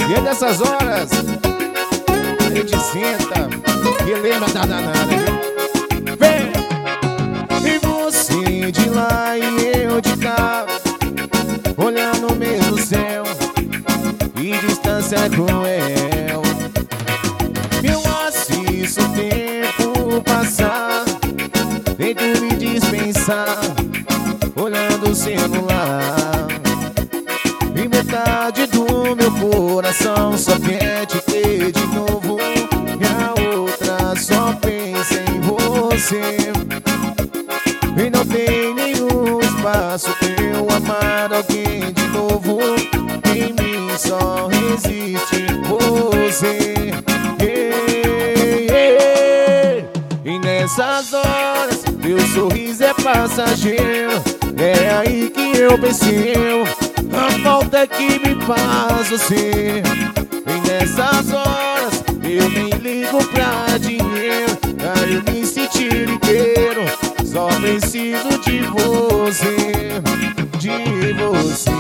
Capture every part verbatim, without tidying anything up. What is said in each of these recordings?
E é dessas horas a gente senta e lembra da danada, viu? Vem! E você de lá e eu de cá, olhando o mesmo céu, e distância cruel. Eu assisto o tempo passar, tento me dispensar, olhando o celular. E metade do meu coração só quer te ter de novo, e a outra só pensa em você. E não tem nenhum espaço pra eu amar alguém de novo. Em mim só existe você. Yeah, yeah. E nessas horas teu sorriso é passageiro. É aí que eu percebo a falta que me faz você. E nessas horas eu nem ligo pra dinheiro, pra eu me sentir inteiro. Só preciso de você, de você.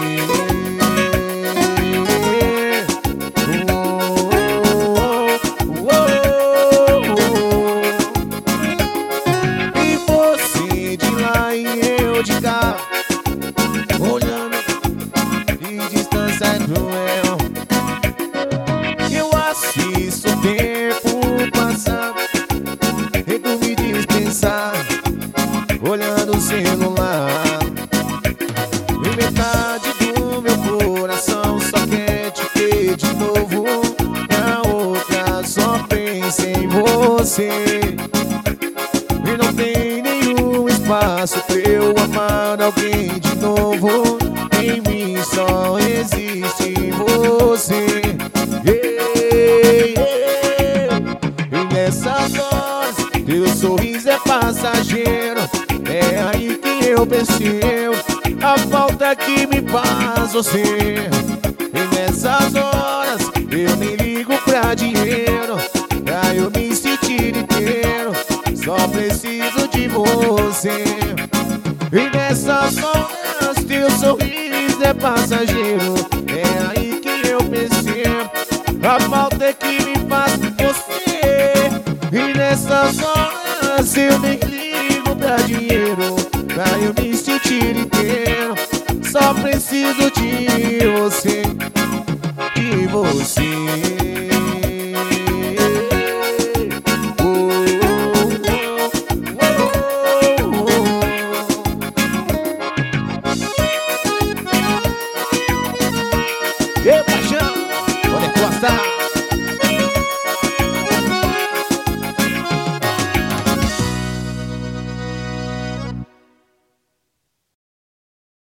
Oh, oh, oh, oh. E você de lá e eu de cá, olhando e distância é cruel. Eu assisto o tempo passar, tento me dispensar, olhando o celular. E metade do meu coração só quer te ter de novo, e a outra só pensa em você. E não tem nenhum espaço pra eu amar alguém de novo. Em mim só existe você. Yeah, yeah. E nessas horas teu sorriso é passageiro. É aí que eu percebo a falta que me faz você. E nessas horas eu nem ligo pra dinheiro, pra eu me sentir inteiro. Só preciso de você. E nessas horas teu sorriso é passageiro. É aí que eu percebo a falta que me faz você. E nessas horas eu nem ligo pra dinheiro, pra eu me sentir inteiro. Só preciso de você, de você. Ei, paixão, pode encostar.